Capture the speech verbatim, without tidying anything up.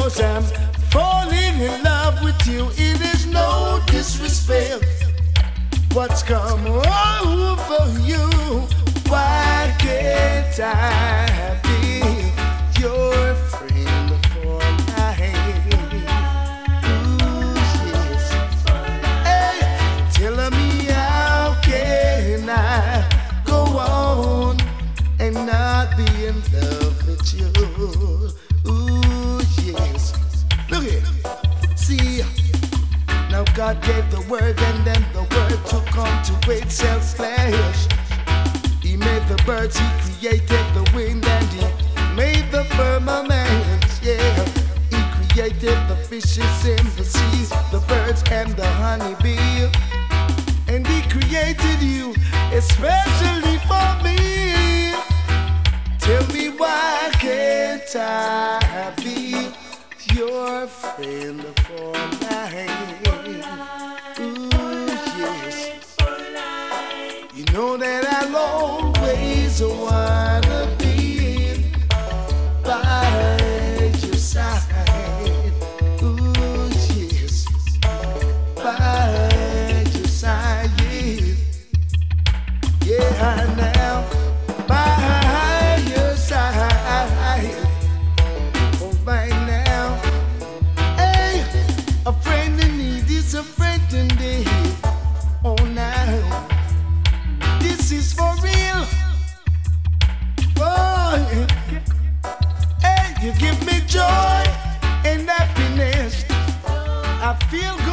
Cause I'm falling in love with you. It is no disrespect what's come over you. Why can't I be your friend for life? Ooh, yes. Hey, tell me how can I go on and not be in love with you? Ooh, yes. Look here. See, now God gave the word and then the word took on to itself flesh. He made the birds, he created the wind and he made the firmament, yeah. He created the fishes in the sea, the birds and the honeybee. And he created you especially for me. Tell me why can't I be your friend for life? Ooh, yes. You know that I'll always wanna be by your side. Ooh, yes. By your side, yeah. Yeah, now by your side. Oh, right now. Hey, a friend in need is a friend indeed. Oh, now. This is for real. Oh, hey, you give me joy and happiness. I feel